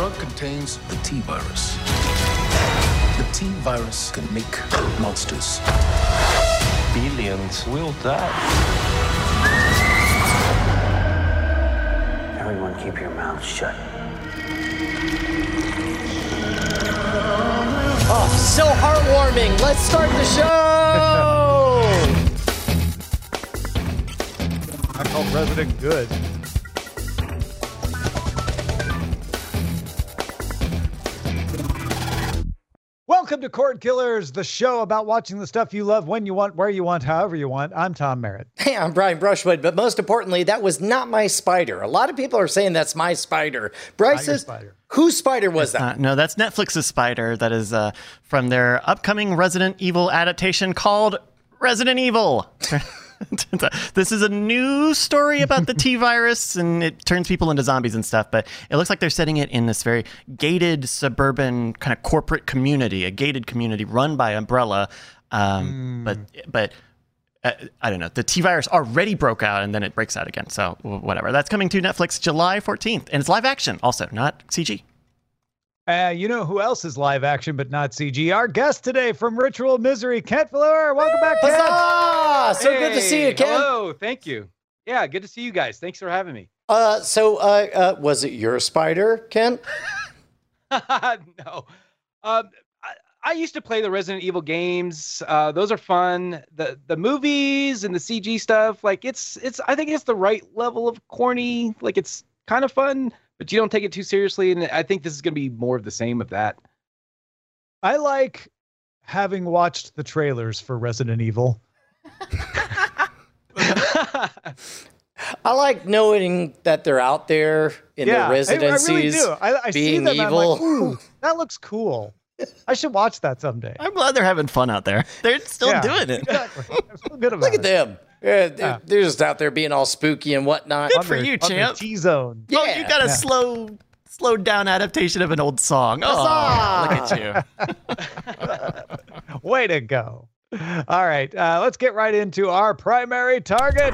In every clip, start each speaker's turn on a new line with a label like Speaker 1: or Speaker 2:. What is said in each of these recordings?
Speaker 1: drug contains the T virus. The T virus can make monsters.
Speaker 2: Billions will die.
Speaker 3: Everyone keep your mouth shut.
Speaker 4: Oh, so heartwarming. Let's start the show.
Speaker 5: I call President good. Welcome to Cord Killers, the show about watching the stuff you love when you want, where you want, however you want. I'm Tom Merritt.
Speaker 4: Hey, I'm Brian Brushwood, but most importantly, that was not my spider. A lot of people are saying that's my spider. Bryce's spider. Whose spider was that?
Speaker 6: No, that's Netflix's spider. That is from their upcoming Resident Evil adaptation called Resident Evil. This is a new story about the T virus, and it turns people into zombies and stuff, but it looks like they're setting it in this very gated suburban kind of corporate community, a gated community run by Umbrella. But I don't know. The T virus already broke out, and then it breaks out again. So whatever. That's coming to Netflix July 14th, and it's live action also, not CG.
Speaker 5: You know who else is live action but not CG? Our guest today from Ritual Misery, Kent Fleur. Welcome back, Kent.
Speaker 4: Huzzah! So good to see you, Kent.
Speaker 7: Hello, thank you. Yeah, good to see you guys. Thanks for having me.
Speaker 4: Was it your spider, Kent?
Speaker 7: No. I used to play the Resident Evil games. Those are fun. The movies and the CG stuff, like it's I think it's the right level of corny. Like it's kind of fun, but you don't take it too seriously. And I think this is going to be more of the same of that.
Speaker 5: I like having watched the trailers for Resident Evil.
Speaker 4: I like knowing that they're out there in their residencies.
Speaker 5: I really do. I
Speaker 4: being
Speaker 5: see them,
Speaker 4: evil.
Speaker 5: I'm like, ooh, that looks cool. I should watch that someday.
Speaker 6: I'm glad they're having fun out there. They're still doing it.
Speaker 5: Exactly. I feel good about
Speaker 4: Look at them. Yeah, they're just out there being all spooky and whatnot.
Speaker 6: Good for you, champ.
Speaker 5: T-zone.
Speaker 6: Yeah. Oh, you got a slowed down adaptation of an old song. Oh, look at you.
Speaker 5: Way to go. All right, let's get right into our primary target.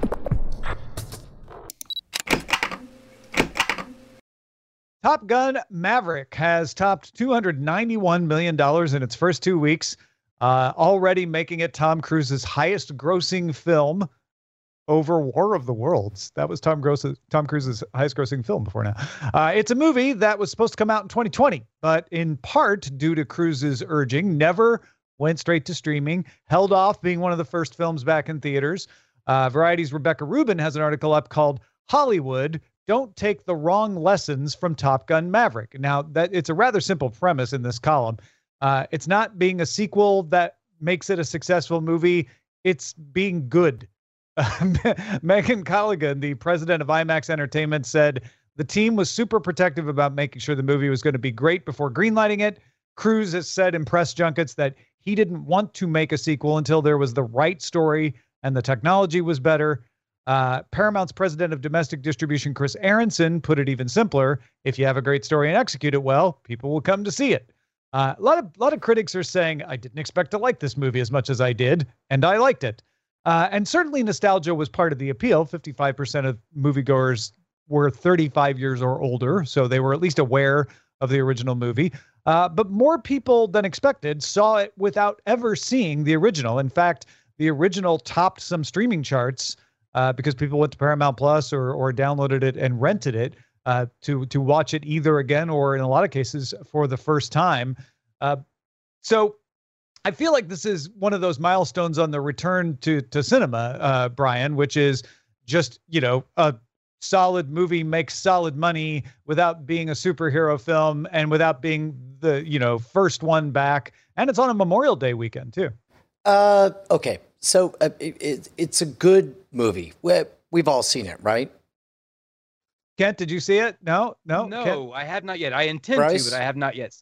Speaker 5: Top Gun Maverick has topped $291 million in its first 2 weeks, already making it Tom Cruise's highest grossing film over War of the Worlds. That was Tom Cruise's highest grossing film before now. It's a movie that was supposed to come out in 2020, but in part due to Cruise's urging, never went straight to streaming, held off being one of the first films back in theaters. Variety's Rebecca Rubin has an article up called Hollywood, Don't Take the Wrong Lessons from Top Gun Maverick. Now, it's a rather simple premise in this column. It's not being a sequel that makes it a successful movie. It's being good. Megan Colligan, the president of IMAX Entertainment, said the team was super protective about making sure the movie was going to be great before greenlighting it. Cruise has said in press junkets that he didn't want to make a sequel until there was the right story and the technology was better. Paramount's president of domestic distribution, Chris Aronson, put it even simpler. If you have a great story and execute it well, people will come to see it. A lot of critics are saying, I didn't expect to like this movie as much as I did, and I liked it. And certainly nostalgia was part of the appeal. 55% of moviegoers were 35 years or older, so they were at least aware of the original movie. But more people than expected saw it without ever seeing the original. In fact, the original topped some streaming charts because people went to Paramount Plus or downloaded it and rented it to watch it either again or in a lot of cases for the first time. So I feel like this is one of those milestones on the return to cinema, Brian, which is just, a solid movie makes solid money without being a superhero film and without being the, first one back. And it's on a Memorial Day weekend, too.
Speaker 4: Okay. So it's a good movie. We've all seen it, right?
Speaker 5: Kent, did you see it? No,
Speaker 7: Kent? I have not yet. I intend to, but I have not yet.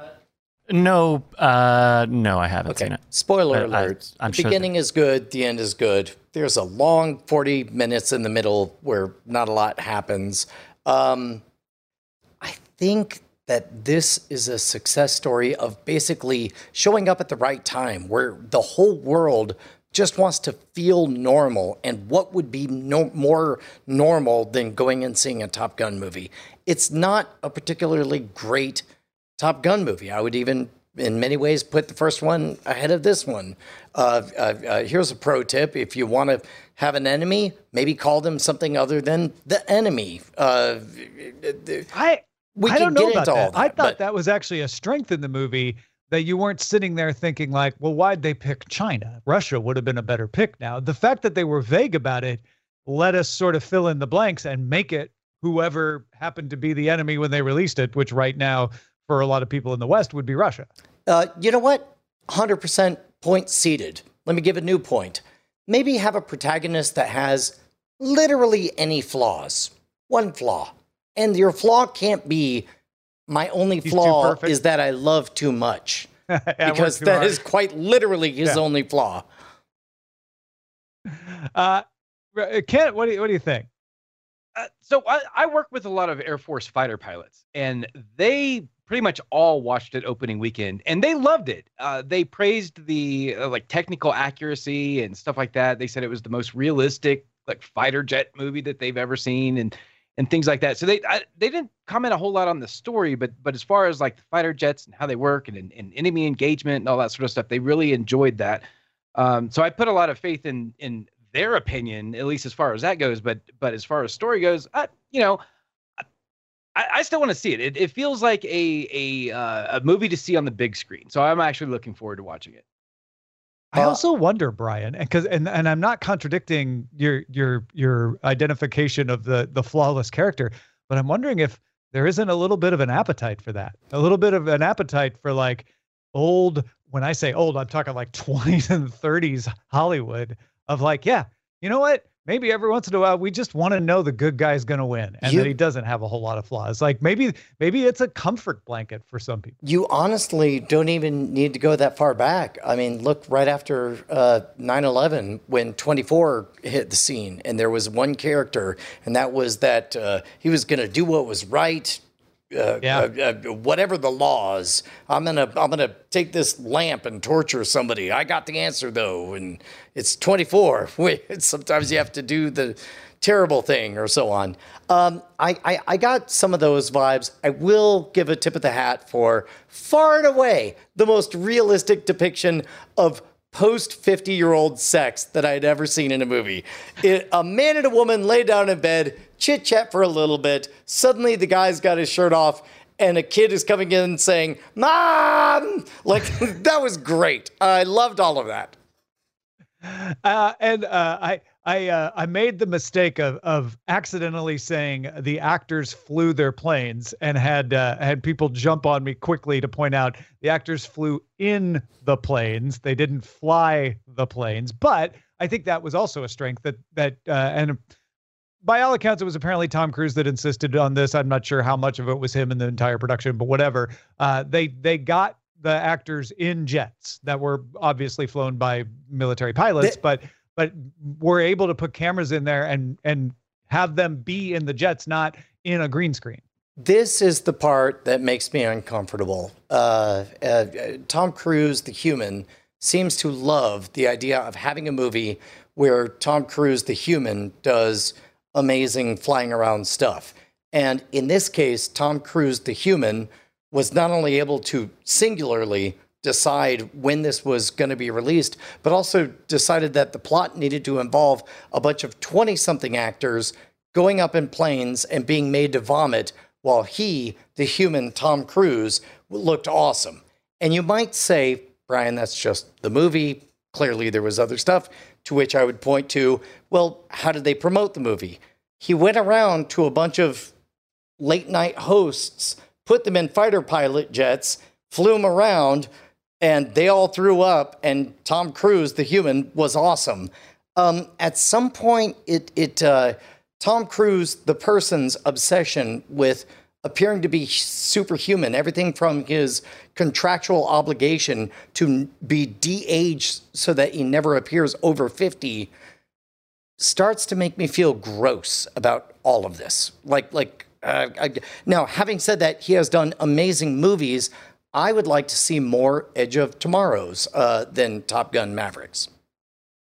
Speaker 6: No, I haven't seen it.
Speaker 4: Spoiler alert. The beginning is good. The end is good. There's a long 40 minutes in the middle where not a lot happens. I think that this is a success story of basically showing up at the right time where the whole world just wants to feel normal. And what would be more normal than going and seeing a Top Gun movie? It's not a particularly great Top Gun movie. I would even, in many ways, put the first one ahead of this one. Here's a pro tip. If you want to have an enemy, maybe call them something other than the enemy.
Speaker 5: I don't know about that. I thought that was actually a strength in the movie, that you weren't sitting there thinking like, well, why'd they pick China? Russia would have been a better pick now. The fact that they were vague about it let us sort of fill in the blanks and make it whoever happened to be the enemy when they released it, which right now, for a lot of people in the West, would be Russia.
Speaker 4: You know what? 100% point seated. Let me give a new point. Maybe have a protagonist that has literally any flaws. One flaw. And your flaw can't be, my only flaw is that I love too much. Because that is quite literally his only flaw.
Speaker 5: Kent, what do you think?
Speaker 7: So I work with a lot of Air Force fighter pilots, and they pretty much all watched it opening weekend, and they loved it. They praised the like technical accuracy and stuff like that. They said it was the most realistic like fighter jet movie that they've ever seen, and things like that. So they didn't comment a whole lot on the story, but as far as like the fighter jets and how they work and enemy engagement and all that sort of stuff, they really enjoyed that. So I put a lot of faith in their opinion, at least as far as that goes. But as far as story goes, I still want to see it. It feels like a movie to see on the big screen. So I'm actually looking forward to watching it.
Speaker 5: I also wonder, Brian, and I'm not contradicting your identification of the flawless character, but I'm wondering if there isn't a little bit of an appetite for that, a little bit of an appetite for like old. When I say old, I'm talking like 20s and 30s Hollywood of like, yeah, you know what? Maybe every once in a while we just want to know the good guy's going to win, and that he doesn't have a whole lot of flaws. Like maybe it's a comfort blanket for some people.
Speaker 4: You honestly don't even need to go that far back. I mean, look right after 9/11 when 24 hit the scene, and there was one character, and that was that he was going to do what was right. Whatever the laws, I'm gonna take this lamp and torture somebody. I got the answer though, and it's 24. Sometimes you have to do the terrible thing or so on. I got some of those vibes. I will give a tip of the hat for far and away the most realistic depiction of post 50-year-old sex that I'd ever seen in a movie. A man and a woman lay down in bed, chit chat for a little bit. Suddenly the guy's got his shirt off and a kid is coming in saying, "Mom!" Like, that was great. I loved all of that.
Speaker 5: I made the mistake of accidentally saying the actors flew their planes, and had people jump on me quickly to point out the actors flew in the planes. They didn't fly the planes, but I think that was also a strength and by all accounts, it was apparently Tom Cruise that insisted on this. I'm not sure how much of it was him in the entire production, but whatever. They got the actors in jets that were obviously flown by military pilots, but we're able to put cameras in there and have them be in the jets, not in a green screen.
Speaker 4: This is the part that makes me uncomfortable. Tom Cruise, the human, seems to love the idea of having a movie where Tom Cruise, the human, does amazing flying around stuff. And in this case, Tom Cruise, the human, was not only able to singularly decide when this was going to be released, but also decided that the plot needed to involve a bunch of 20-something actors going up in planes and being made to vomit while he, the human Tom Cruise, looked awesome. And you might say, Brian, that's just the movie. Clearly there was other stuff, to which I would point to, well, how did they promote the movie? He went around to a bunch of late-night hosts, put them in fighter pilot jets, flew them around, and they all threw up, and Tom Cruise, the human, was awesome. At some point, Tom Cruise, the person's obsession with appearing to be superhuman, everything from his contractual obligation to be de-aged so that he never appears over 50, starts to make me feel gross about all of this. Now, having said that, he has done amazing movies. I would like to see more Edge of Tomorrows than Top Gun Mavericks.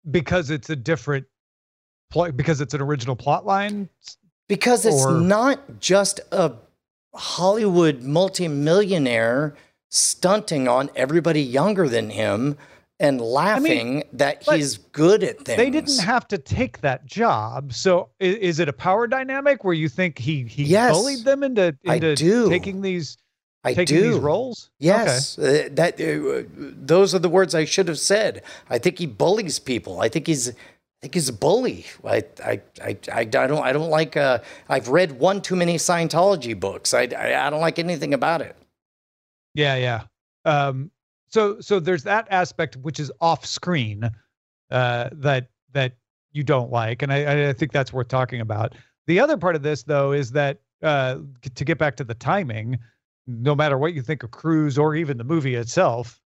Speaker 5: because it's a different plot, because it's an original plot line?
Speaker 4: Because it's not just a Hollywood multimillionaire stunting on everybody younger than him and laughing that he's good at things.
Speaker 5: They didn't have to take that job. So is it a power dynamic where you think he bullied them into taking these these roles?
Speaker 4: Yes. Okay. Those are the words I should have said. I think he bullies people. I think he's a bully. I don't like. I've read one too many Scientology books. I don't like anything about it.
Speaker 5: Yeah. So there's that aspect which is off screen that you don't like, and I think that's worth talking about. The other part of this, though, is that to get back to the timing, no matter what you think of Cruise or even the movie itself,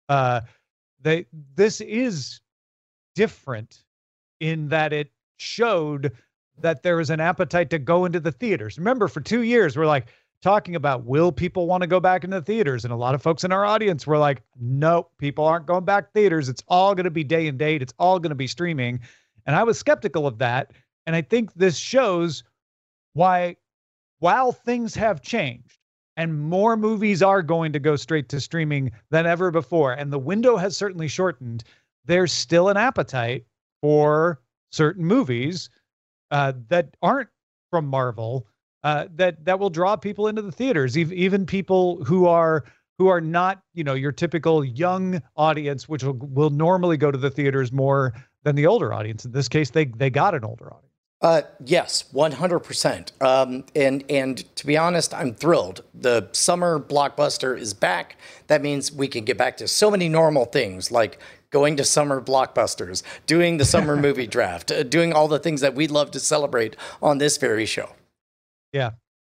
Speaker 5: this is different in that it showed that there is an appetite to go into the theaters. Remember, for 2 years, we're like talking about, will people want to go back into the theaters? And a lot of folks in our audience were like, nope, people aren't going back to theaters. It's all going to be day and date. It's all going to be streaming. And I was skeptical of that. And I think this shows why, while things have changed and more movies are going to go straight to streaming than ever before, and the window has certainly shortened, there's still an appetite for certain movies that aren't from Marvel, that will draw people into the theaters, even people who are not, your typical young audience, which will normally go to the theaters more than the older audience. In this case, they got an older audience.
Speaker 4: Yes, 100%. And to be honest, I'm thrilled. The summer blockbuster is back. That means we can get back to so many normal things, like going to summer blockbusters, doing the summer movie draft, doing all the things that we love to celebrate on this very show.
Speaker 5: Yeah.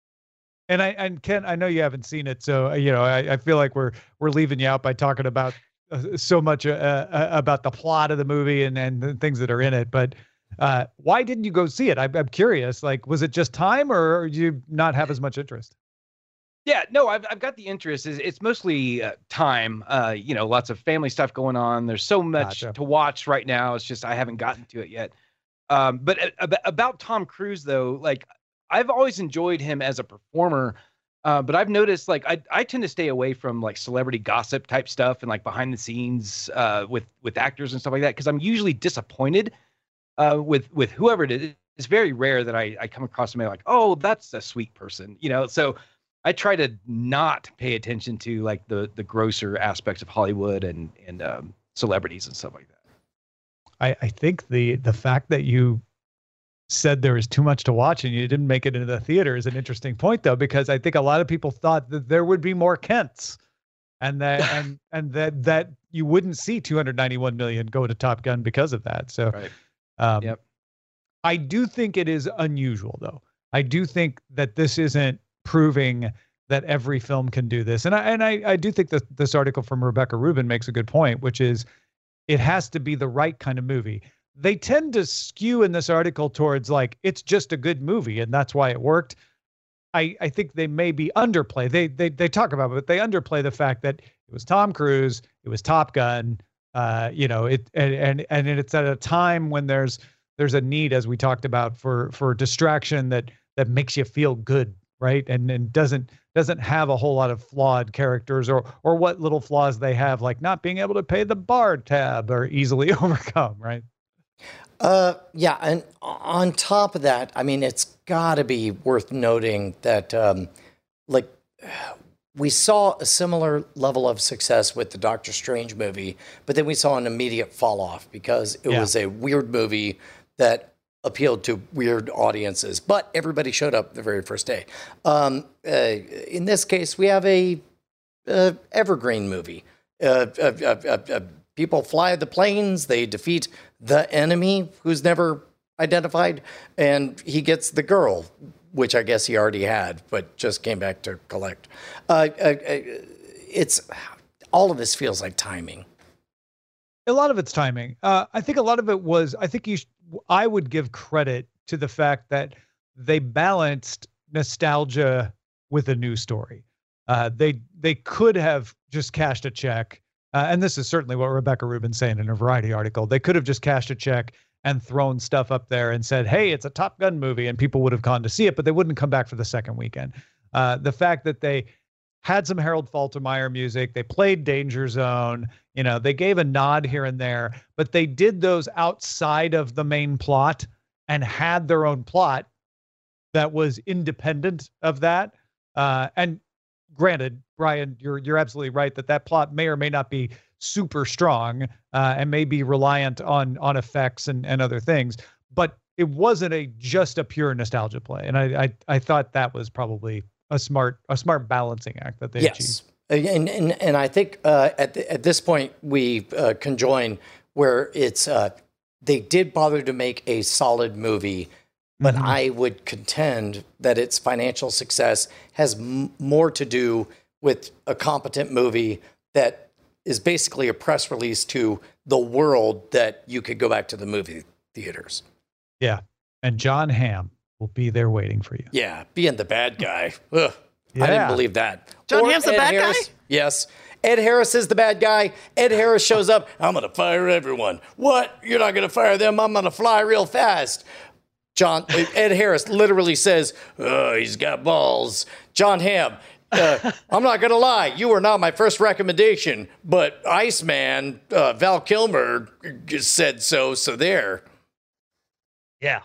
Speaker 5: And Ken, I know you haven't seen it, so I feel like we're leaving you out by talking about so much about the plot of the movie and the things that are in it. But why didn't you go see it? I'm curious. Like, was it just time, or do you not have as much interest?
Speaker 7: Yeah, no, I've got the interest. It's mostly time. Lots of family stuff going on. There's so much to watch right now. It's just I haven't gotten to it yet. But about Tom Cruise, though, like, I've always enjoyed him as a performer, but I've noticed, like, I tend to stay away from like celebrity gossip type stuff and like behind the scenes with actors and stuff like that, because I'm usually disappointed with whoever it is. It's very rare that I come across somebody like, oh, that's a sweet person, So I try to not pay attention to like the grosser aspects of Hollywood and celebrities and stuff like that.
Speaker 5: I think the fact that you said there was too much to watch and you didn't make it into the theater is an interesting point, though, because I think a lot of people thought that there would be more Kents and that and that you wouldn't see 291 million go to Top Gun because of that. So
Speaker 7: right.
Speaker 5: I do think it is unusual, though. I do think that this isn't proving that every film can do this. And I do think that this article from Rebecca Rubin makes a good point, which is it has to be the right kind of movie. They tend to skew in this article towards like, it's just a good movie and that's why it worked. I think they may be underplay. They talk about it, but they underplay the fact that it was Tom Cruise, it was Top Gun, and it's at a time when there's a need, as we talked about, for distraction that makes you feel good, right? And doesn't have a whole lot of flawed characters or what little flaws they have, like not being able to pay the bar tab, are easily overcome, right?
Speaker 4: Yeah, and on top of that, I mean, it's got to be worth noting that, we saw a similar level of success with the Doctor Strange movie, but then we saw an immediate fall off because it was a weird movie that appealed to weird audiences, but everybody showed up the very first day. In this case, we have a evergreen movie. People fly the planes, they defeat the enemy who's never identified, and he gets the girl, which I guess he already had, but just came back to collect. It's all of this feels like timing.
Speaker 5: A lot of it's timing. I think a lot of it was, I would give credit to the fact that they balanced nostalgia with a new story. They could have just cashed a check and this is certainly what Rebecca Rubin's saying in a Variety article, they could have just cashed a check and thrown stuff up there and said, hey, it's a Top Gun movie, and people would have gone to see it, but they wouldn't come back for the second weekend. The fact that they had some Harold Faltermeyer music, they played Danger Zone, they gave a nod here and there, but they did those outside of the main plot and had their own plot that was independent of that. And granted, Brian, you're absolutely right that plot may or may not be super strong and may be reliant on effects and other things, but it wasn't just a pure nostalgia play. And I thought that was probably a smart balancing act that they achieved.
Speaker 4: And I think at this point we conjoin where it's they did bother to make a solid movie, but I would contend that its financial success has more to do with a competent movie that is basically a press release to the world that you could go back to the movie theaters.
Speaker 5: Yeah. And Jon Hamm will be there waiting for you.
Speaker 4: Yeah. Being the bad guy. Ugh. Yeah. I didn't believe that.
Speaker 6: Jon Hamm's the bad guy?
Speaker 4: Yes. Ed Harris is the bad guy. Ed Harris shows up. I'm going to fire everyone. What? You're not going to fire them. I'm going to fly real fast. Ed Harris literally says, oh, he's got balls. Jon Hamm, I'm not going to lie. You were not my first recommendation, but Iceman, Val Kilmer said so there.
Speaker 5: Yeah.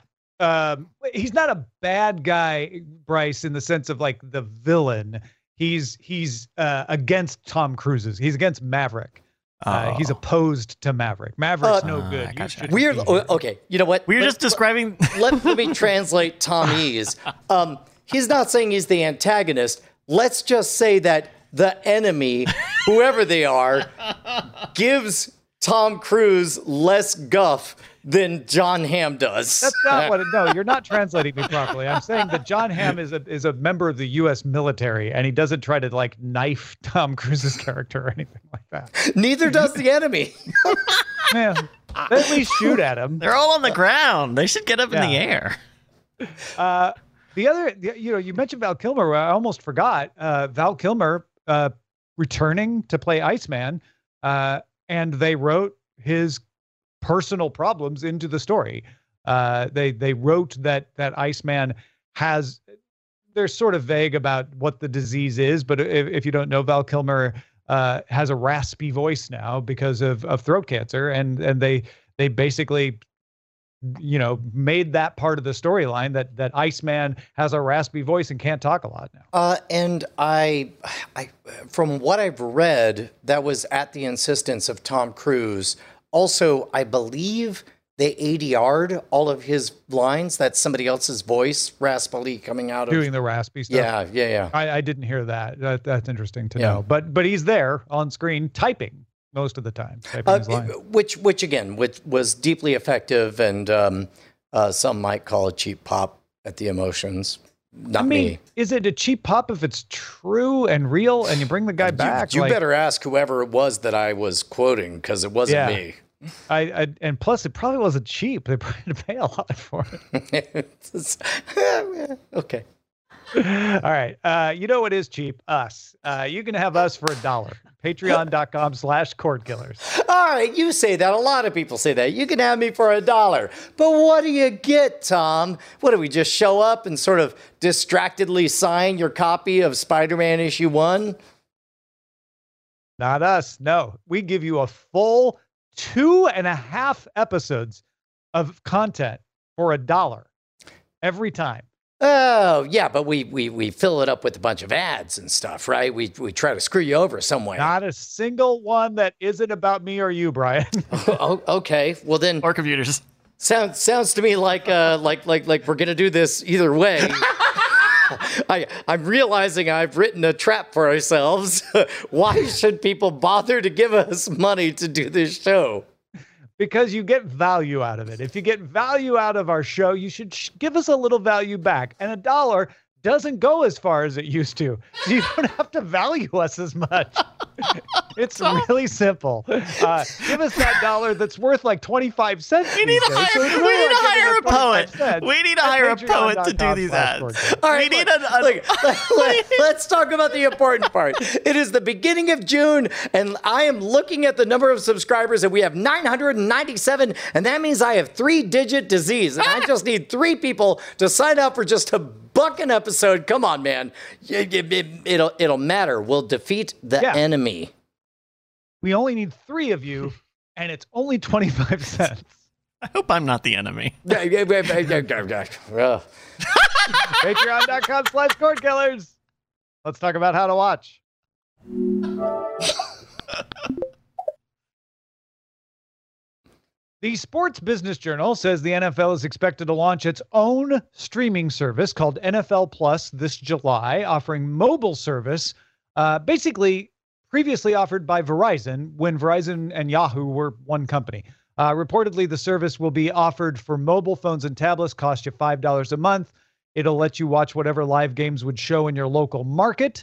Speaker 5: He's not a bad guy, Bryce, in the sense of like the villain. He's against Tom Cruise's. He's against Maverick. He's opposed to Maverick. Maverick's no good.
Speaker 4: Gotcha. Weird. Okay, you know what?
Speaker 6: We're just describing.
Speaker 4: Let me translate Tommy's. He's not saying he's the antagonist. Let's just say that the enemy, whoever they are, gives Tom Cruise less guff than Jon Hamm does.
Speaker 5: That's not what. No, you're not translating me properly. I'm saying that Jon Hamm is a member of the U.S. military, and he doesn't try to like knife Tom Cruise's character or anything like that.
Speaker 4: Neither does the enemy.
Speaker 5: Man, they at least shoot at him.
Speaker 6: They're all on the ground. They should get up in the air.
Speaker 5: The other, you mentioned Val Kilmer. I almost forgot. Val Kilmer returning to play Iceman, and they wrote his personal problems into the story. They wrote that Iceman has. They're sort of vague about what the disease is, but if you don't know, Val Kilmer has a raspy voice now because of throat cancer, and they basically made that part of the storyline that Iceman has a raspy voice and can't talk a lot now.
Speaker 4: And I, from what I've read, that was at the insistence of Tom Cruise. Also, I believe they ADR'd all of his lines. That's somebody else's voice, raspily coming out of
Speaker 5: doing the raspy stuff.
Speaker 4: Yeah.
Speaker 5: I didn't hear that. That's interesting to know. But he's there on screen typing most of the time, his line.
Speaker 4: Which again, was deeply effective, and some might call it cheap pop at the emotions. Not me.
Speaker 5: Is it a cheap pop if it's true and real and you bring the guy back?
Speaker 4: You better ask whoever it was that I was quoting, because it wasn't me.
Speaker 5: And plus it probably wasn't cheap. They probably had to pay a lot for it.
Speaker 4: Okay.
Speaker 5: All right. You know what is cheap? Us. You can have us for $1. Patreon.com/cordkillers.
Speaker 4: All right, you say that. A lot of people say that. You can have me for $1. But what do you get, Tom? What do we just show up and sort of distractedly sign your copy of Spider-Man issue 1?
Speaker 5: Not us. No. We give you a full 2.5 episodes of content for $1 every time.
Speaker 4: Oh, yeah, but we fill it up with a bunch of ads and stuff, right? We try to screw you over some way.
Speaker 5: Not a single one that isn't about me or you, Brian.
Speaker 4: Oh, okay. Well then,
Speaker 6: or computers.
Speaker 4: Sounds to me like we're gonna do this either way. I'm realizing I've written a trap for ourselves. Why should people bother to give us money to do this show?
Speaker 5: Because you get value out of it. If you get value out of our show, you should give us a little value back. And $1 doesn't go as far as it used to. So you don't have to value us as much. It's really simple. Give us that dollar that's worth like 25 cents.
Speaker 6: We need to hire a poet. We need to hire a poet to do these ads.
Speaker 4: All right, let's talk about the important part. It is the beginning of June, and I am looking at the number of subscribers, and we have 997, and that means I have 3-digit disease, and I just need 3 people to sign up for just $1 an episode. Come on, man. It'll matter. We'll defeat the enemy.
Speaker 5: We only need 3 of you, and it's only 25 cents.
Speaker 6: I hope I'm not the enemy.
Speaker 5: Patreon.com/Cord-Killers. Let's talk about how to watch. The Sports Business Journal says the NFL is expected to launch its own streaming service called NFL Plus this July, offering mobile service, basically previously offered by Verizon when Verizon and Yahoo were one company. Reportedly, the service will be offered for mobile phones and tablets, cost you $5 a month. It'll let you watch whatever live games would show in your local market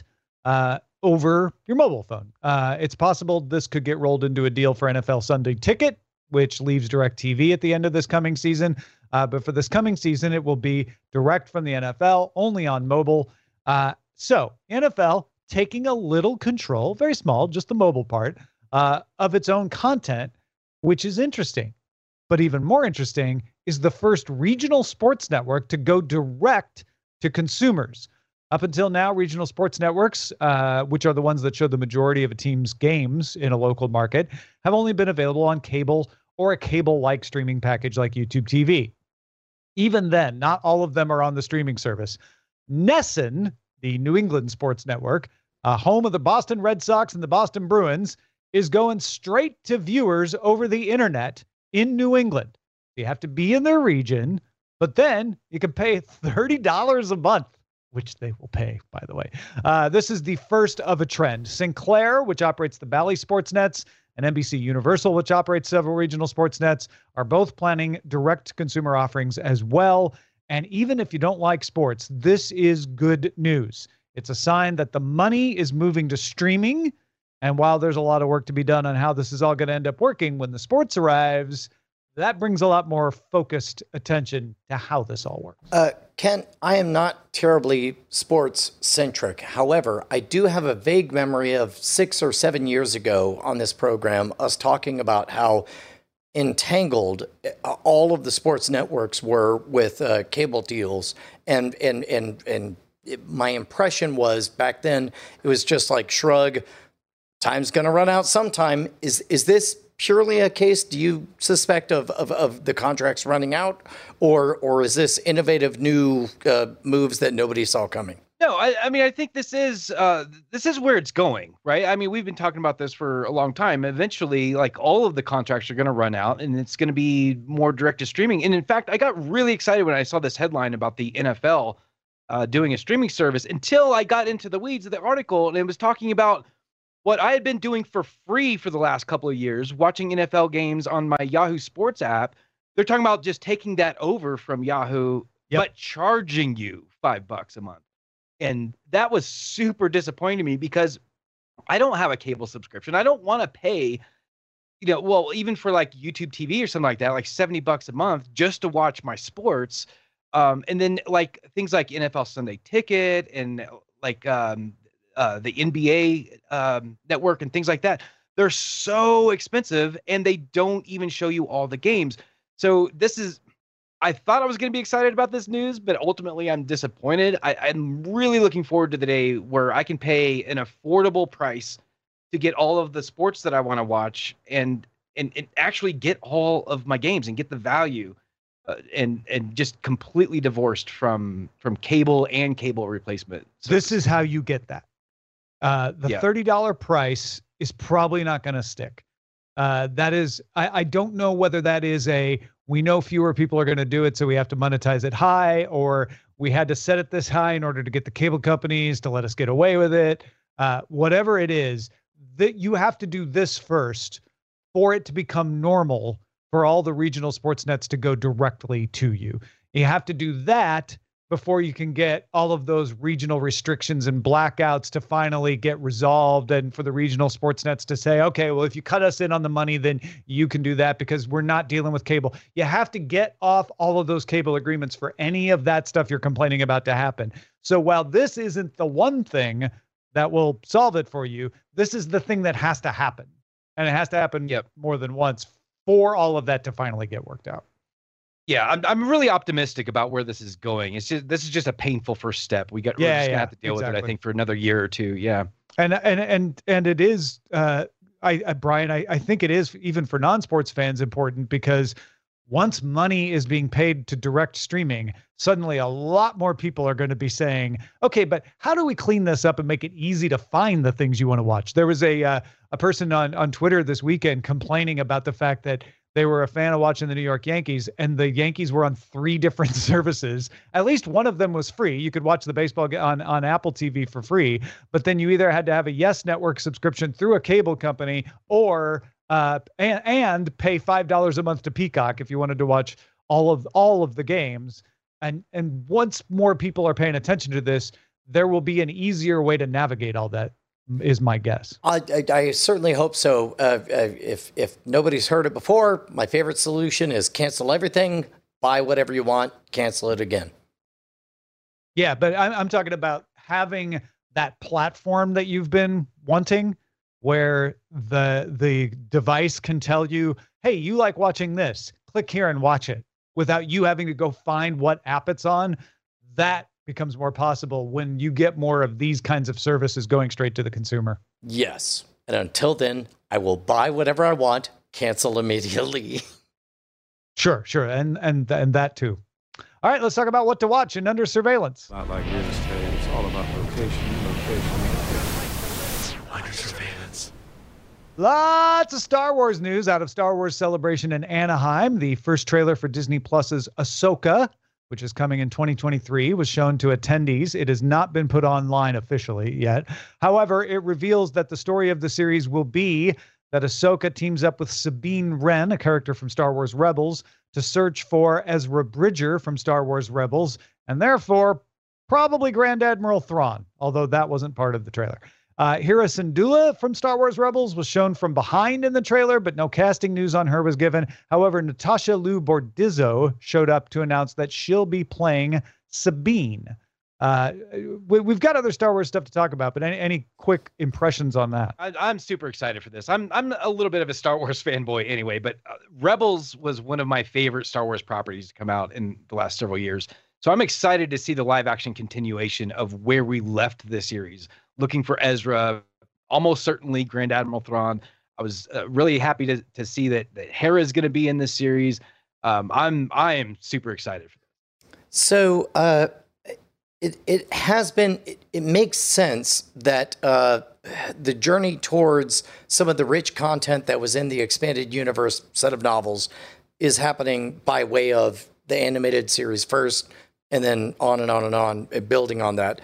Speaker 5: over your mobile phone. It's possible this could get rolled into a deal for NFL Sunday Ticket, which leaves DirecTV at the end of this coming season. But for this coming season, it will be direct from the NFL, only on mobile. So NFL taking a little control, very small, just the mobile part, of its own content, which is interesting. But even more interesting is the first regional sports network to go direct to consumers. Up until now, regional sports networks, which are the ones that show the majority of a team's games in a local market, have only been available on cable or a cable-like streaming package like YouTube TV. Even then, not all of them are on the streaming service. NESN, the New England Sports Network, home of the Boston Red Sox and the Boston Bruins, is going straight to viewers over the internet in New England. You have to be in their region, but then you can pay $30 a month, which they will pay, by the way. This is the first of a trend. Sinclair, which operates the Bally Sports Nets, and NBC Universal, which operates several regional sports nets, are both planning direct consumer offerings as well. And even if you don't like sports, this is good news. It's a sign that the money is moving to streaming. And while there's a lot of work to be done on how this is all going to end up working when the sports arrives, that brings a lot more focused attention to how this all works.
Speaker 4: Ken, I am not terribly sports centric. However, I do have a vague memory of 6 or 7 years ago on this program, us talking about how entangled all of the sports networks were with cable deals. And my impression was back then, it was just like shrug, time's going to run out sometime. Is this purely a case, do you suspect, of the contracts running out, or is this innovative new moves that nobody saw coming?
Speaker 7: No, I mean, I think this is where it's going, right? I mean, we've been talking about this for a long time. Eventually, like, all of the contracts are going to run out, and it's going to be more direct to streaming. And in fact, I got really excited when I saw this headline about the NFL doing a streaming service until I got into the weeds of the article, and it was talking about what I had been doing for free for the last couple of years, watching NFL games on my Yahoo Sports app. They're talking about just taking that over from Yahoo, but charging you $5 a month. And that was super disappointing to me because I don't have a cable subscription. I don't want to pay, even for like YouTube TV or something like that, like $70 a month just to watch my sports. And then like things like NFL Sunday Ticket and like the NBA network and things like that. They're so expensive and they don't even show you all the games. So I thought I was going to be excited about this news, but ultimately I'm disappointed. I'm really looking forward to the day where I can pay an affordable price to get all of the sports that I want to watch and actually get all of my games and get the value and just completely divorced from cable and cable replacement. So
Speaker 5: this is how you get that. The $30 price is probably not going to stick. That is, I don't know whether that is we know fewer people are going to do it, so we have to monetize it high, or we had to set it this high in order to get the cable companies to let us get away with it. Whatever it is, that you have to do this first for it to become normal for all the regional sports nets to go directly to you. You have to do that before you can get all of those regional restrictions and blackouts to finally get resolved, and for the regional sports nets to say, okay, well, if you cut us in on the money, then you can do that because we're not dealing with cable. You have to get off all of those cable agreements for any of that stuff you're complaining about to happen. So while this isn't the one thing that will solve it for you, this is the thing that has to happen. And it has to happen more than once for all of that to finally get worked out.
Speaker 7: Yeah, I'm really optimistic about where this is going. This is just a painful first step. We're just gonna have to deal with it, I think, for another year or two. Yeah,
Speaker 5: and it is, Brian, I think it is even for non-sports fans important, because once money is being paid to direct streaming, suddenly a lot more people are going to be saying, okay, but how do we clean this up and make it easy to find the things you want to watch? There was a person on Twitter this weekend complaining about the fact that they were a fan of watching the New York Yankees, and the Yankees were on 3 different services. At least one of them was free. You could watch the baseball on Apple TV for free, but then you either had to have a Yes Network subscription through a cable company, or and pay $5 a month to Peacock if you wanted to watch all of the games. And once more people are paying attention to this, there will be an easier way to navigate all that, is my guess.
Speaker 4: I certainly hope so. If nobody's heard it before, my favorite solution is cancel everything, buy whatever you want, cancel it again.
Speaker 5: Yeah, but I'm talking about having that platform that you've been wanting, where the device can tell you, hey, you like watching this, click here and watch it, without you having to go find what app it's on. That becomes more possible when you get more of these kinds of services going straight to the consumer.
Speaker 4: Yes. And until then, I will buy whatever I want, cancel immediately.
Speaker 5: Sure. And that too. All right, let's talk about what to watch in Under Surveillance.
Speaker 3: Not like real estate. It's all about location. Under Surveillance.
Speaker 5: Lots of Star Wars news out of Star Wars Celebration in Anaheim. The first trailer for Disney Plus's Ahsoka, which is coming in 2023, was shown to attendees. It has not been put online officially yet. However, it reveals that the story of the series will be that Ahsoka teams up with Sabine Wren, a character from Star Wars Rebels, to search for Ezra Bridger from Star Wars Rebels, and therefore probably Grand Admiral Thrawn, although that wasn't part of the trailer. Hera Syndulla from Star Wars Rebels was shown from behind in the trailer, but no casting news on her was given. However, Natasha Liu Bordizzo showed up to announce that she'll be playing Sabine. We've got other Star Wars stuff to talk about, but any quick impressions on that?
Speaker 7: I'm super excited for this. I'm a little bit of a Star Wars fanboy anyway, but Rebels was one of my favorite Star Wars properties to come out in the last several years. So I'm excited to see the live action continuation of where we left this series. Looking for Ezra, almost certainly Grand Admiral Thrawn. I was really happy to see that Hera is going to be in this series. I am super excited for this.
Speaker 4: So it has been. It makes sense that the journey towards some of the rich content that was in the expanded universe set of novels is happening by way of the animated series first, and then on and on and on, building on that.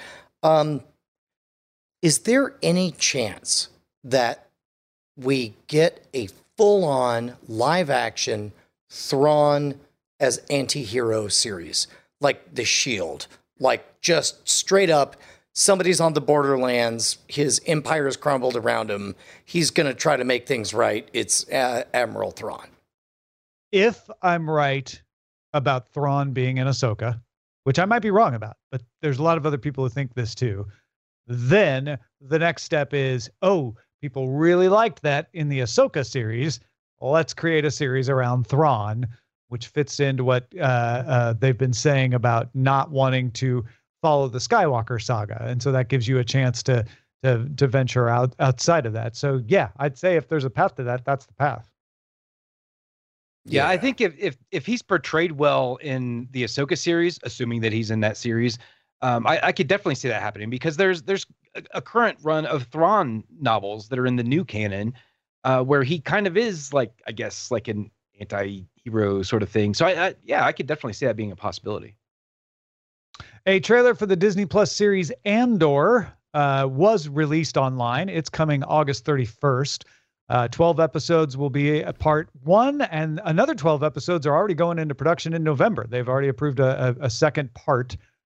Speaker 4: Is there any chance that we get a full-on live-action Thrawn as anti-hero series, like The Shield, like just straight up, somebody's on the borderlands, his empire has crumbled around him, he's going to try to make things right, it's Admiral Thrawn?
Speaker 5: If I'm right about Thrawn being in Ahsoka, which I might be wrong about, but there's a lot of other people who think this too, then the next step is, people really liked that in the Ahsoka series. Let's create a series around Thrawn, which fits into what they've been saying about not wanting to follow the Skywalker saga. And so that gives you a chance to venture outside of that. So yeah, I'd say if there's a path to that, that's the path.
Speaker 7: Yeah, I think if he's portrayed well in the Ahsoka series, assuming that he's in that series, I could definitely see that happening, because there's a current run of Thrawn novels that are in the new canon, where he kind of is like, I guess, like an anti-hero sort of thing. So I could definitely see that being a possibility.
Speaker 5: A trailer for the Disney Plus series Andor was released online. It's coming August 31st. 12 episodes will be a part 1, and another 12 episodes are already going into production in November. They've already approved a second part.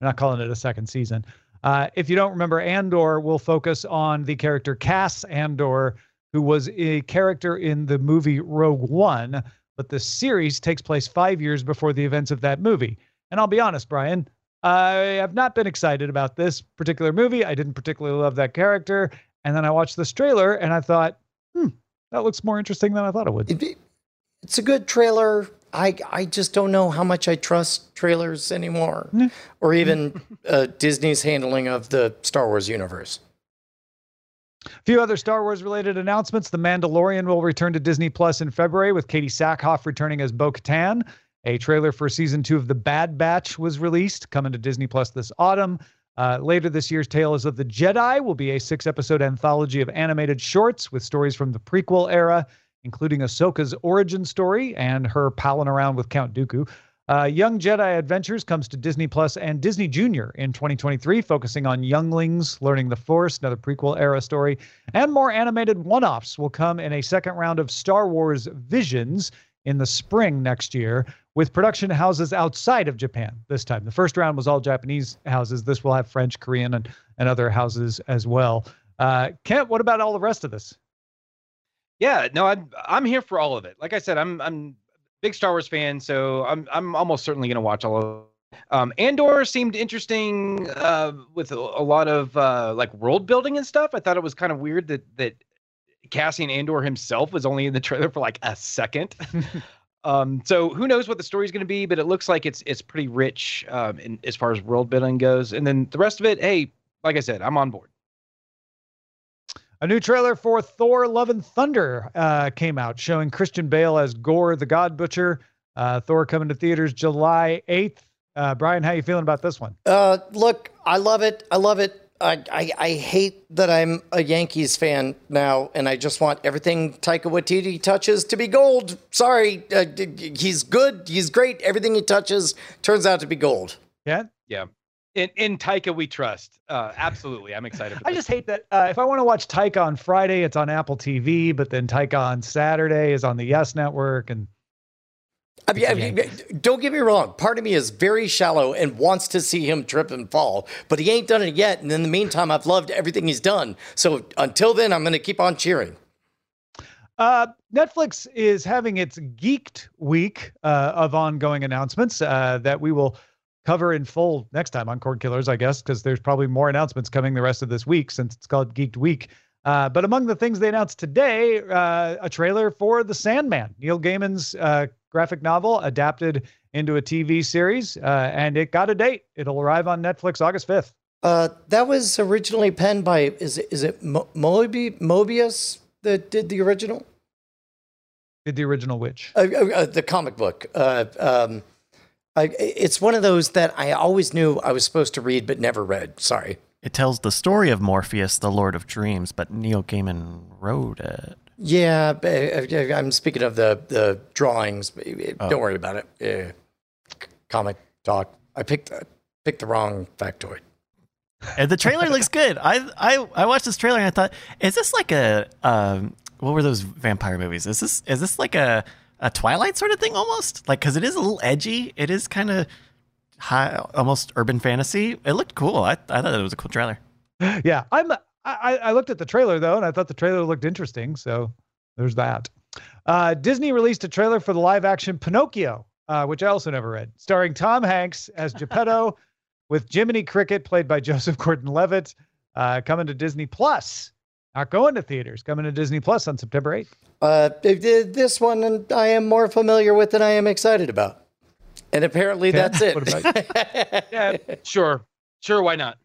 Speaker 5: They're not calling it a second season. If you don't remember, Andor will focus on the character Cass Andor, who was a character in the movie Rogue One, but the series takes place 5 years before the events of that movie. And I'll be honest, Brian, I have not been excited about this particular movie. I didn't particularly love that character. And then I watched this trailer and I thought, that looks more interesting than I thought it would.
Speaker 4: It's a good trailer. I just don't know how much I trust trailers anymore, or even Disney's handling of the Star Wars universe.
Speaker 5: A few other Star Wars related announcements. The Mandalorian will return to Disney Plus in February with Katie Sackhoff returning as Bo-Katan. A trailer for season 2 of The Bad Batch was released, coming to Disney Plus this autumn. Later this year's Tales of the Jedi will be a 6-episode anthology of animated shorts with stories from the prequel era, including Ahsoka's origin story and her palling around with Count Dooku. Young Jedi Adventures comes to Disney Plus and Disney Junior in 2023, focusing on younglings learning the Force, another prequel era story. And more animated one-offs will come in a second round of Star Wars Visions in the spring next year, with production houses outside of Japan this time. The first round was all Japanese houses. This will have French, Korean, and other houses as well. Kent, what about all the rest of this?
Speaker 7: Yeah, no, I'm here for all of it. Like I said, I'm a big Star Wars fan, so I'm almost certainly going to watch all of it. Andor seemed interesting with a lot of like world building and stuff. I thought it was kind of weird that Cassian Andor himself was only in the trailer for like a second. So who knows what the story is going to be, but it looks like it's pretty rich in as far as world building goes. And then the rest of it, hey, like I said, I'm on board.
Speaker 5: A new trailer for Thor: Love and Thunder came out, showing Christian Bale as Gore the God Butcher. Thor coming to theaters July 8th. Brian, how you feeling about this one?
Speaker 4: Look, I love it. I hate that I'm a Yankees fan now, and I just want everything Taika Waititi touches to be gold. Sorry, he's good, he's great. Everything he touches turns out to be gold.
Speaker 5: Yeah?
Speaker 7: Yeah. In Taika we trust. Absolutely. I'm excited for this.
Speaker 5: I just hate that if I want to watch Taika on Friday, it's on Apple TV, but then Taika on Saturday is on the Yes Network. And
Speaker 4: I mean, don't get me wrong. Part of me is very shallow and wants to see him trip and fall, but he ain't done it yet. And in the meantime, I've loved everything he's done. So until then, I'm going to keep on cheering.
Speaker 5: Netflix is having its Geeked Week of ongoing announcements that we will cover in full next time on Cord Killers, I guess, because there's probably more announcements coming the rest of this week since it's called Geeked Week. But among the things they announced today, a trailer for The Sandman, Neil Gaiman's graphic novel adapted into a TV series, and it got a date. It'll arrive on Netflix August 5th.
Speaker 4: That was originally penned by, is it Mobius that did the original?
Speaker 5: Did the original which?
Speaker 4: The comic book. It's one of those that I always knew I was supposed to read but never read. Sorry.
Speaker 6: It tells the story of Morpheus, the Lord of Dreams, but Neil Gaiman wrote it.
Speaker 4: Yeah, I'm speaking of the drawings. Don't worry about it. Comic talk. I picked the wrong factoid.
Speaker 6: And the trailer looks good. I watched this trailer and I thought, is this like a what were those vampire movies? Is this like a Twilight sort of thing almost? Like, because it is a little edgy. It is kind of high, almost urban fantasy. It looked cool. I thought it was a cool trailer.
Speaker 5: Yeah, I looked at the trailer though, and I thought the trailer looked interesting. So there's that. Disney released a trailer for the live-action Pinocchio, which I also never read, starring Tom Hanks as Geppetto, with Jiminy Cricket played by Joseph Gordon-Levitt, coming to Disney Plus. Not going to theaters, coming to Disney Plus on September 8th.
Speaker 4: This one I am more familiar with than I am excited about. And apparently that's it.
Speaker 5: What about you?
Speaker 7: Yeah, sure, why not?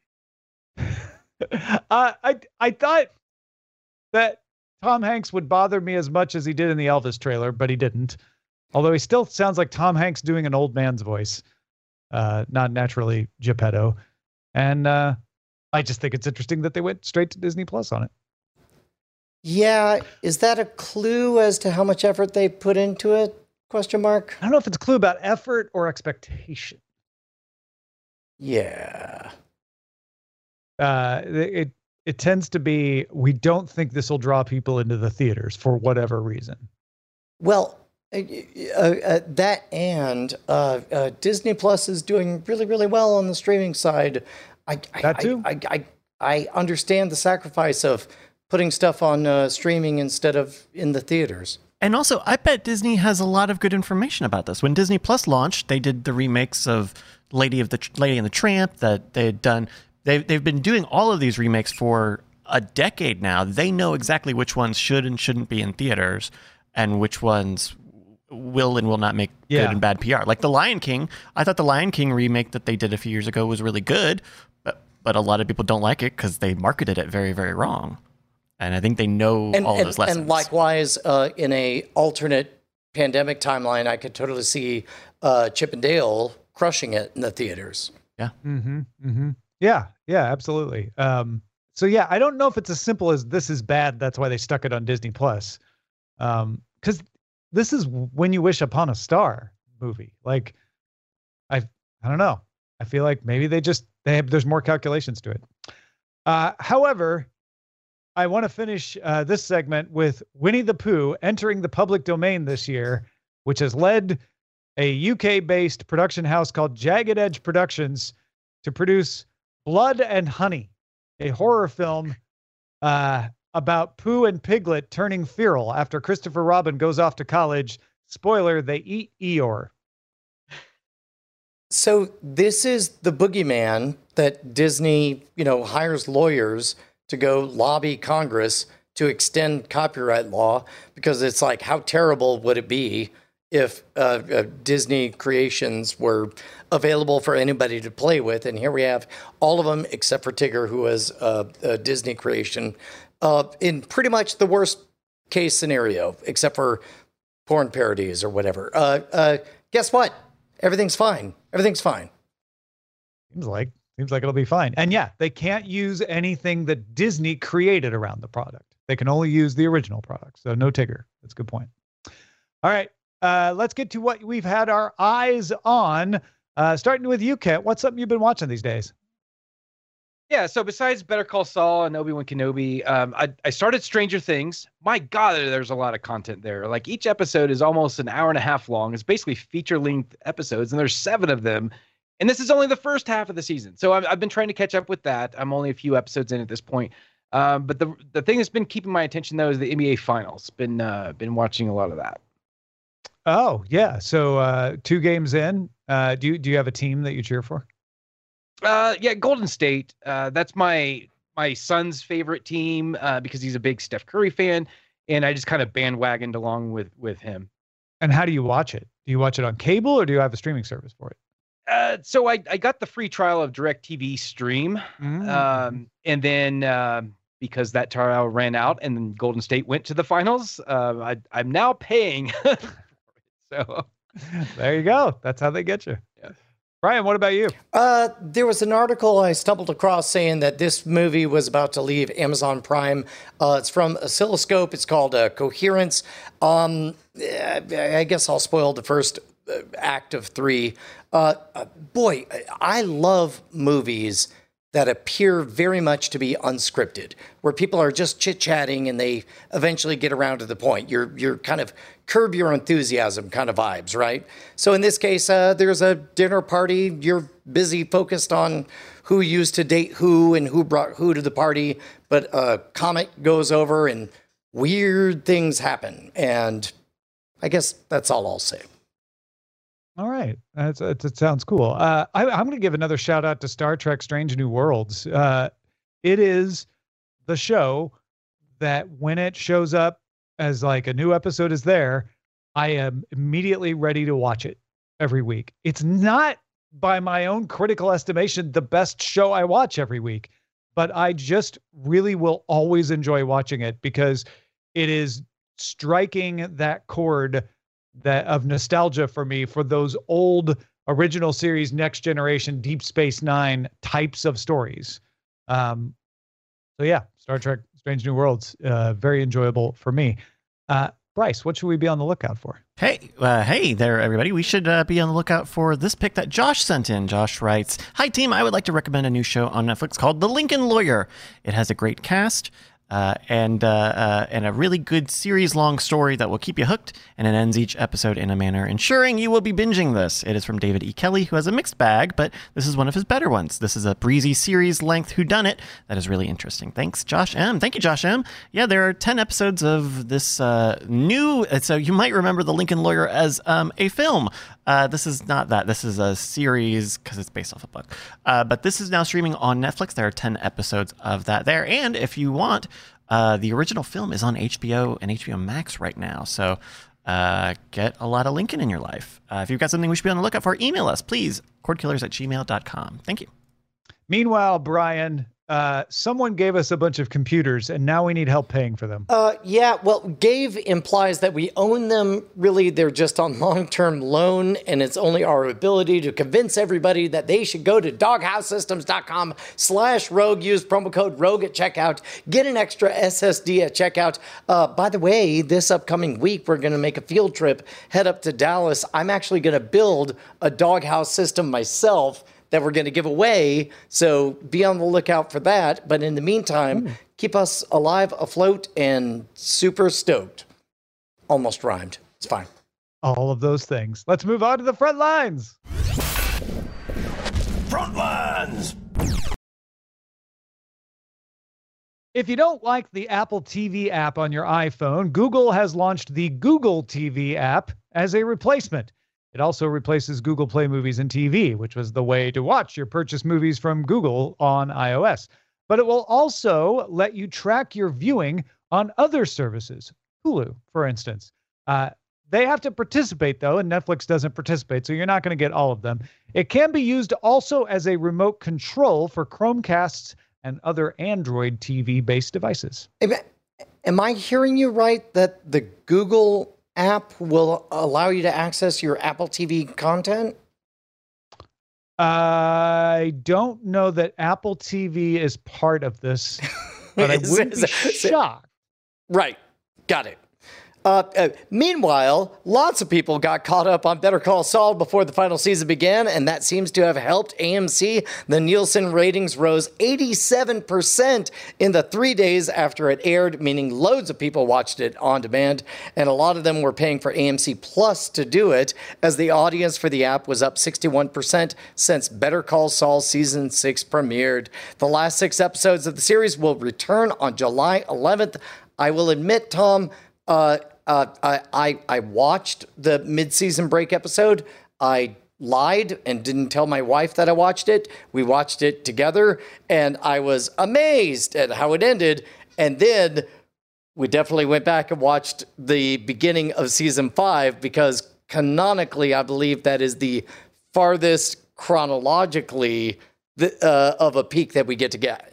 Speaker 5: I thought that Tom Hanks would bother me as much as he did in the Elvis trailer, but he didn't. Although he still sounds like Tom Hanks doing an old man's voice, not naturally Geppetto. And I just think it's interesting that they went straight to Disney Plus on it.
Speaker 4: Yeah, is that a clue as to how much effort they put into it? Question mark.
Speaker 5: I don't know if it's a clue about effort or expectation.
Speaker 4: Yeah.
Speaker 5: It tends to be, we don't think this will draw people into the theaters for whatever reason.
Speaker 4: Well, That and Disney Plus is doing really, really well on the streaming side. I understand the sacrifice of putting stuff on streaming instead of in the theaters.
Speaker 6: And also, I bet Disney has a lot of good information about this. When Disney Plus launched, they did the remakes of Lady and the Tramp that they had done. They've been doing all of these remakes for a decade now. They know exactly which ones should and shouldn't be in theaters and which ones will and will not make good and bad PR. Like The Lion King. I thought the Lion King remake that they did a few years ago was really good, but a lot of people don't like it because they marketed it very, very wrong. And I think they know all those lessons. And
Speaker 4: likewise, in a alternate pandemic timeline, I could totally see Chip and Dale crushing it in the theaters.
Speaker 6: Yeah.
Speaker 5: Mm-hmm. Mm-hmm. Yeah. Yeah, absolutely. So yeah, I don't know if it's as simple as this is bad. That's why they stuck it on Disney Plus. Because this is When You Wish Upon a Star movie. Like, I don't know. I feel like maybe there's more calculations to it. However, I want to finish this segment with Winnie the Pooh entering the public domain this year, which has led a UK-based production house called Jagged Edge Productions to produce Blood and Honey, a horror film about Pooh and Piglet turning feral after Christopher Robin goes off to college. Spoiler, they eat Eeyore.
Speaker 4: So this is the boogeyman that Disney, hires lawyers to go lobby Congress to extend copyright law, because it's like, how terrible would it be if Disney creations were available for anybody to play with? And here we have all of them except for Tigger, who was a Disney creation, in pretty much the worst case scenario, except for porn parodies or whatever. Guess what? Everything's fine. Everything's fine.
Speaker 5: Seems like it'll be fine. And yeah, they can't use anything that Disney created around the product. They can only use the original product. So no Tigger. That's a good point. All right. Let's get to what we've had our eyes on. Starting with you, Kent. What's something you've been watching these days?
Speaker 7: Yeah, so besides Better Call Saul and Obi-Wan Kenobi, I started Stranger Things. My God, there's a lot of content there. Like, each episode is almost an hour and a half long. It's basically feature-length episodes, and there's 7 of them. And this is only the first half of the season. So I've been trying to catch up with that. I'm only a few episodes in at this point. But the thing that's been keeping my attention, though, is the NBA Finals. Been watching a lot of that.
Speaker 5: Oh, yeah. So 2 games in. Do you have a team that you cheer for?
Speaker 7: Yeah, Golden State. That's my son's favorite team because he's a big Steph Curry fan, and I just kind of bandwagoned along with him.
Speaker 5: And how do you watch it? Do you watch it on cable, or do you have a streaming service for it?
Speaker 7: So I got the free trial of DirecTV Stream, and then because that trial ran out, and then Golden State went to the finals, I'm now paying. So
Speaker 5: there you go. That's how they get you.
Speaker 7: Yeah.
Speaker 5: Brian, what about you?
Speaker 4: There was an article I stumbled across saying that this movie was about to leave Amazon Prime. It's from Oscilloscope. It's called Coherence. I guess I'll spoil the first act of 3. Boy, I love movies that appear very much to be unscripted, where people are just chit-chatting and they eventually get around to the point. You're kind of Curb Your Enthusiasm kind of vibes, right? So in this case, there's a dinner party. You're busy focused on who used to date who and who brought who to the party, but a comet goes over and weird things happen. And I guess that's all I'll say.
Speaker 5: All right. It sounds cool. I'm going to give another shout out to Star Trek Strange New Worlds. It is the show that when it shows up as like a new episode is there, I am immediately ready to watch it every week. It's not, by my own critical estimation, the best show I watch every week, but I just really will always enjoy watching it because it is striking that chord that of nostalgia for me for those old original series, Next Generation, Deep Space Nine types of stories. So yeah, Star Trek Strange New Worlds, very enjoyable for me. Bryce, what should we be on the lookout for?
Speaker 6: Hey there, everybody. We should be on the lookout for this pick that Josh sent in. Josh writes, "Hi, team. I would like to recommend a new show on Netflix called The Lincoln Lawyer. It has a great cast. and a really good series-long story that will keep you hooked, and it ends each episode in a manner ensuring you will be binging this. It is from David E. Kelly, who has a mixed bag, but this is one of his better ones. This is a breezy series-length whodunit that is really interesting. Thanks, Josh M. Thank you, Josh M. Yeah, there are 10 episodes of this new... So you might remember The Lincoln Lawyer as a film. This is not that. This is a series because it's based off a book. But this is now streaming on Netflix. There are 10 episodes of that there. And if you want, the original film is on HBO and HBO Max right now. So get a lot of Lincoln in your life. If you've got something we should be on the lookout for, email us, please. cordkillers@gmail.com. Thank you.
Speaker 5: Meanwhile, Brian, someone gave us a bunch of computers, and now we need help paying for them.
Speaker 4: Yeah, well, Gave implies that we own them. Really, they're just on long-term loan, and it's only our ability to convince everybody that they should go to doghousesystems.com/rogue, use promo code ROGUE at checkout, get an extra SSD at checkout. By the way, this upcoming week, we're going to make a field trip, head up to Dallas. I'm actually going to build a doghouse system myself that we're going to give away, so be on the lookout for that. But in the meantime, keep us alive, afloat, and super stoked. Almost rhymed. It's fine.
Speaker 5: All of those things. Let's move on to the front lines.
Speaker 1: Front lines!
Speaker 5: If you don't like the Apple TV app on your iPhone, Google has launched the Google TV app as a replacement. It also replaces Google Play Movies and TV, which was the way to watch your purchased movies from Google on iOS. But it will also let you track your viewing on other services, Hulu, for instance. They have to participate, though, and Netflix doesn't participate, so you're not going to get all of them. It can be used also as a remote control for Chromecasts and other Android TV-based devices.
Speaker 4: Am I hearing you right that the Google app will allow you to access your Apple TV content?
Speaker 5: I don't know that Apple TV is part of this, but I wouldn't be shocked.
Speaker 4: Right. Got it. Meanwhile, lots of people got caught up on Better Call Saul before the final season began, and that seems to have helped AMC. The Nielsen ratings rose 87% in the 3 days after it aired, meaning loads of people watched it on demand, and a lot of them were paying for AMC Plus to do it, as the audience for the app was up 61% since Better Call Saul Season 6 premiered. The last 6 episodes of the series will return on July 11th. I will admit, Tom, I watched the mid-season break episode. I lied and didn't tell my wife that I watched it. We watched it together, and I was amazed at how it ended. And then we definitely went back and watched the beginning of season 5, because canonically, I believe that is the farthest chronologically of a peak that we get to get.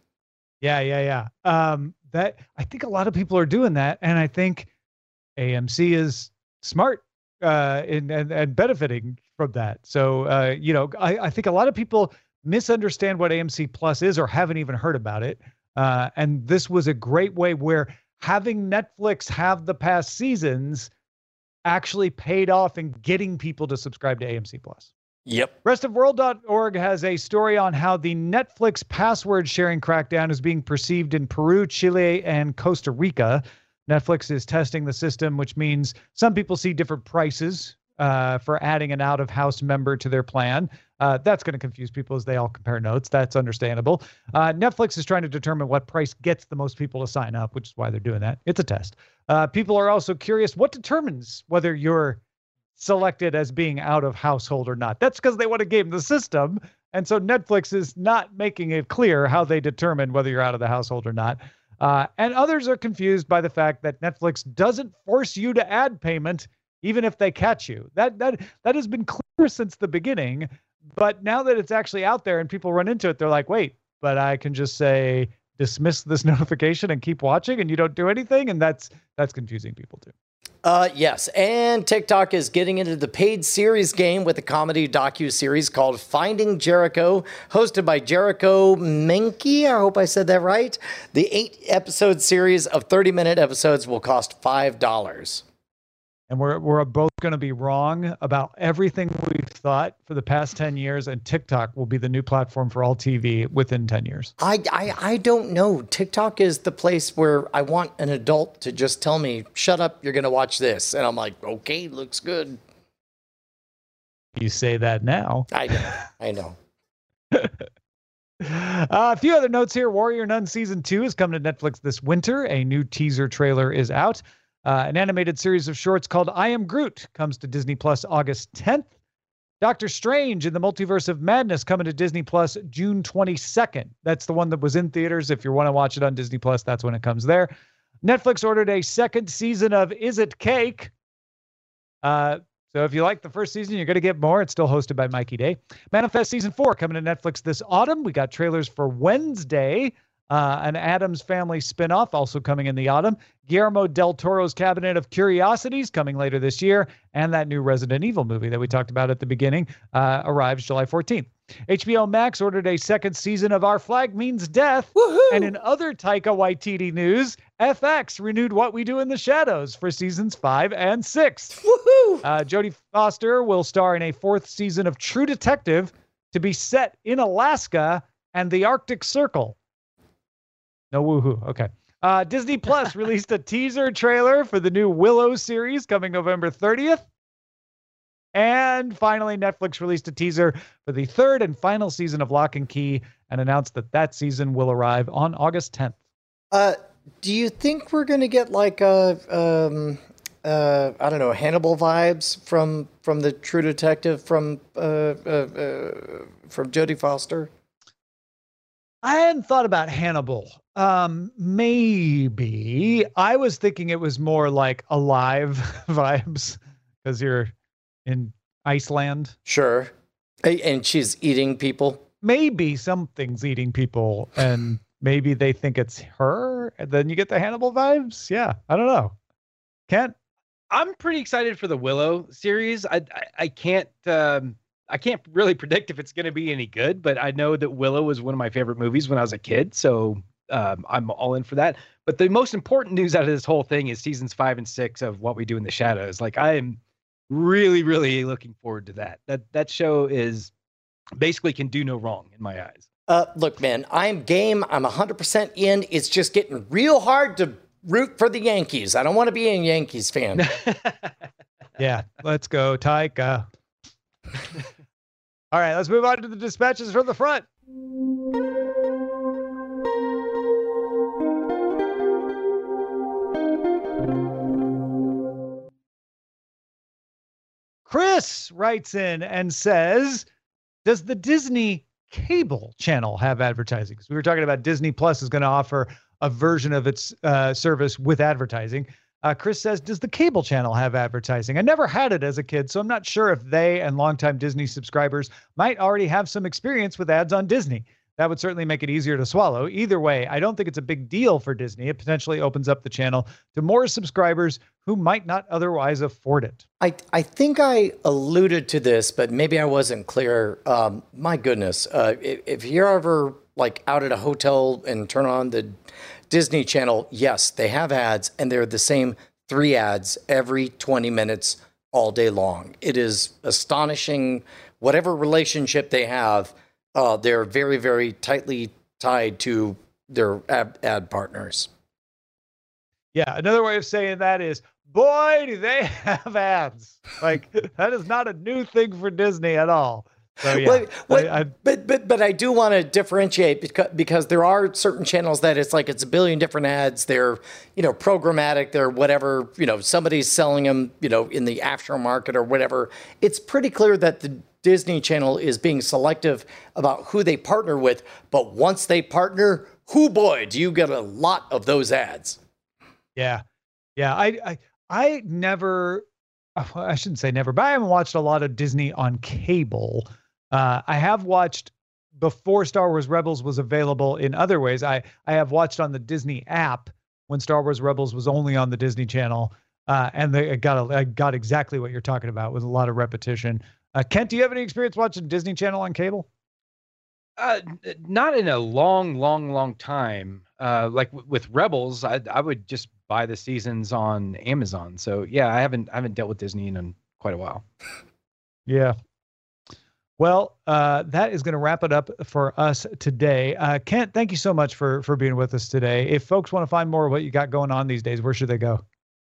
Speaker 5: Yeah. That I think a lot of people are doing that, and I think AMC is smart and benefiting from that. So I think a lot of people misunderstand what AMC Plus is or haven't even heard about it. And this was a great way where having Netflix have the past seasons actually paid off in getting people to subscribe to AMC Plus.
Speaker 4: Yep.
Speaker 5: Restofworld.org has a story on how the Netflix password sharing crackdown is being perceived in Peru, Chile, and Costa Rica. Netflix is testing the system, which means some people see different prices for adding an out-of-house member to their plan. That's going to confuse people as they all compare notes. That's understandable. Netflix is trying to determine what price gets the most people to sign up, which is why they're doing that. It's a test. People are also curious what determines whether you're selected as being out of household or not. That's because they want to game the system. And so Netflix is not making it clear how they determine whether you're out of the household or not. And others are confused by the fact that Netflix doesn't force you to add payment, even if they catch you. That has been clear since the beginning. But now that it's actually out there and people run into it, they're like, wait, but I can just say, dismiss this notification and keep watching, and you don't do anything. And that's confusing people too.
Speaker 4: Yes, and TikTok is getting into the paid series game with a comedy docu-series called Finding Jericho, hosted by Jericho Menke. I hope I said that right. The 8-episode series of 30-minute episodes will cost $5.
Speaker 5: And we're both going to be wrong about everything we've thought for the past 10 years, and TikTok will be the new platform for all TV within 10 years.
Speaker 4: I don't know. TikTok is the place where I want an adult to just tell me, shut up, you're going to watch this. And I'm like, okay, looks good.
Speaker 5: You say that now.
Speaker 4: I know.
Speaker 5: A few other notes here. Warrior Nun Season 2 is coming to Netflix this winter. A new teaser trailer is out. An animated series of shorts called I Am Groot comes to Disney Plus August 10th. Doctor Strange in the Multiverse of Madness coming to Disney Plus June 22nd. That's the one that was in theaters. If you want to watch it on Disney Plus, that's when it comes there. Netflix ordered a second season of Is It Cake? So if you like the first season, you're going to get more. It's still hosted by Mikey Day. Manifest Season 4 coming to Netflix this autumn. We got trailers for Wednesday, an Addams Family spinoff also coming in the autumn. Guillermo del Toro's Cabinet of Curiosities coming later this year. And that new Resident Evil movie that we talked about at the beginning arrives July 14th. HBO Max ordered a second season of Our Flag Means Death.
Speaker 4: Woohoo!
Speaker 5: And in other Taika Waititi news, FX renewed What We Do in the Shadows for seasons 5 and 6.
Speaker 4: Woohoo!
Speaker 5: Jodie Foster will star in a fourth season of True Detective to be set in Alaska and the Arctic Circle. No woohoo. Okay. Disney Plus released a teaser trailer for the new Willow series coming November 30th. And finally, Netflix released a teaser for the third and final season of Lock and Key and announced that season will arrive on August 10th.
Speaker 4: Do you think we're going to get like I don't know, Hannibal vibes from the True Detective from Jodie Foster?
Speaker 5: I hadn't thought about Hannibal. Maybe. I was thinking it was more like Alive vibes because you're in Iceland.
Speaker 4: Sure. And she's eating people.
Speaker 5: Maybe something's eating people and maybe they think it's her. And then you get the Hannibal vibes. Yeah. I don't know. Kent?
Speaker 7: I'm pretty excited for the Willow series. I can't really predict if it's going to be any good, but I know that Willow was one of my favorite movies when I was a kid. So I'm all in for that. But the most important news out of this whole thing is seasons 5 and 6 of What We Do in the Shadows. Like, I am really, really looking forward to that. That show is basically can do no wrong in my eyes.
Speaker 4: Look, man, I'm game. I'm 100% in. It's just getting real hard to root for the Yankees. I don't want to be a Yankees fan.
Speaker 5: Yeah, let's go, Taika. All right, let's move on to the dispatches from the front. Chris writes in and says, does the Disney cable channel have advertising? Because we were talking about Disney Plus is going to offer a version of its service with advertising. Chris says, does the cable channel have advertising? I never had it as a kid, so I'm not sure if they and longtime Disney subscribers might already have some experience with ads on Disney. That would certainly make it easier to swallow. Either way, I don't think it's a big deal for Disney. It potentially opens up the channel to more subscribers who might not otherwise afford it.
Speaker 4: I think I alluded to this, but maybe I wasn't clear. My goodness, if you're ever like out at a hotel and turn on the Disney Channel, yes, they have ads, and they're the same 3 ads every 20 minutes all day long. It is astonishing. Whatever relationship they have, they're very, very tightly tied to their ad partners.
Speaker 5: Yeah, another way of saying that is, boy, do they have ads. Like, that is not a new thing for Disney at all. So, yeah.
Speaker 4: But I do want to differentiate because there are certain channels that it's like it's a billion different ads. They're, programmatic. They're whatever, somebody's selling them, in the aftermarket or whatever. It's pretty clear that the Disney Channel is being selective about who they partner with. But once they partner, boy, do you get a lot of those ads.
Speaker 5: Yeah. Yeah. I never, I shouldn't say never, but I haven't watched a lot of Disney on cable. I have watched before Star Wars Rebels was available in other ways. I have watched on the Disney app when Star Wars Rebels was only on the Disney Channel. And I got exactly what you're talking about with a lot of repetition. Kent, do you have any experience watching Disney Channel on cable?
Speaker 7: Not in a long time. Like with Rebels, I would just buy the seasons on Amazon. So yeah, I haven't dealt with Disney in quite a while.
Speaker 5: Yeah. Well, that is going to wrap it up for us today. Kent, thank you so much for being with us today. If folks want to find more of what you got going on these days, where should they go?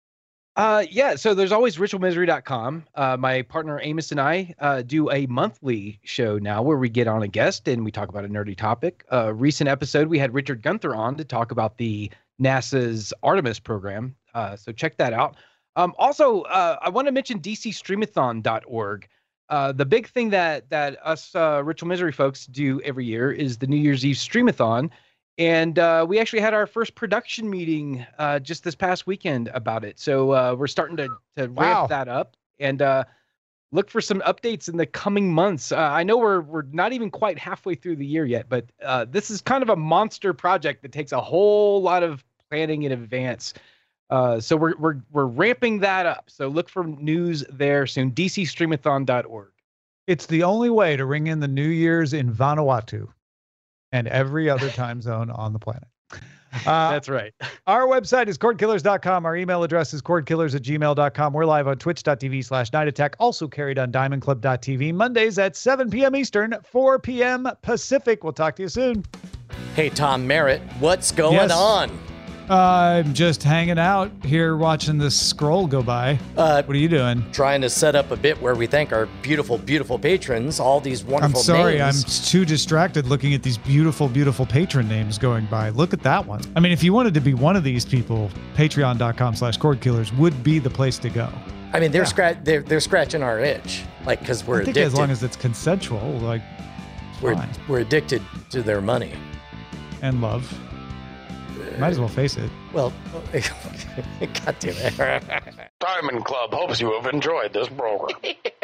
Speaker 7: Yeah, so there's always ritualmisery.com. My partner Amos and I do a monthly show now where we get on a guest and we talk about a nerdy topic. Recent episode, we had Richard Gunther on to talk about the NASA's Artemis program. So check that out. Also, I want to mention dcstreamathon.org. The big thing that us Ritual Misery folks do every year is the New Year's Eve Streamathon. And we actually had our first production meeting just this past weekend about it. So we're starting to ramp that up and look for some updates in the coming months. I know we're not even quite halfway through the year yet, but this is kind of a monster project that takes a whole lot of planning in advance. So we're ramping that up. So look for news there soon. dcstreamathon.org.
Speaker 5: It's the only way to ring in the New Year's in Vanuatu and every other time zone on the planet.
Speaker 7: That's right.
Speaker 5: Our website is cordkillers.com. Our email address is cordkillers@gmail.com. We're live on twitch.tv/Night Attack, also carried on diamondclub.tv, Mondays at 7 p.m. Eastern, 4 p.m. Pacific. We'll talk to you soon.
Speaker 4: Hey, Tom Merritt, what's going on?
Speaker 5: I'm just hanging out here watching this scroll go by. What are you doing?
Speaker 4: Trying to set up a bit where we thank our beautiful, beautiful patrons, all these wonderful names.
Speaker 5: I'm sorry, I'm too distracted looking at these beautiful, beautiful patron names going by. Look at that one. I mean, if you wanted to be one of these people, patreon.com/cordkillers would be the place to go.
Speaker 4: I mean, they're scratching our itch, like, because we're addicted.
Speaker 5: As long as it's consensual, like,
Speaker 4: we're addicted to their money.
Speaker 5: And love. Might as well face it.
Speaker 4: Well, God damn it.
Speaker 8: Diamond Club hopes you have enjoyed this program.